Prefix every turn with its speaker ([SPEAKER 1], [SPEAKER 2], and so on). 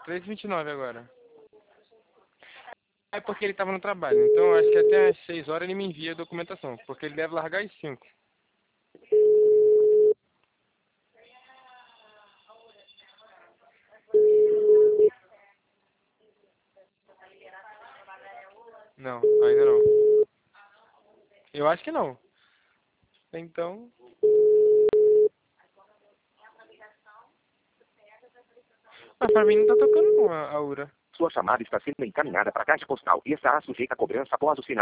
[SPEAKER 1] 3h29 agora. É porque ele tava no trabalho, então eu acho que até às 6 horas ele me envia a documentação, porque ele deve largar às 5. Não, ainda não. Eu acho que não. Então... Mas pra mim não tá tocando não a URA.
[SPEAKER 2] Sua chamada está sendo encaminhada para a caixa postal e estará sujeita a cobrança após o sinal.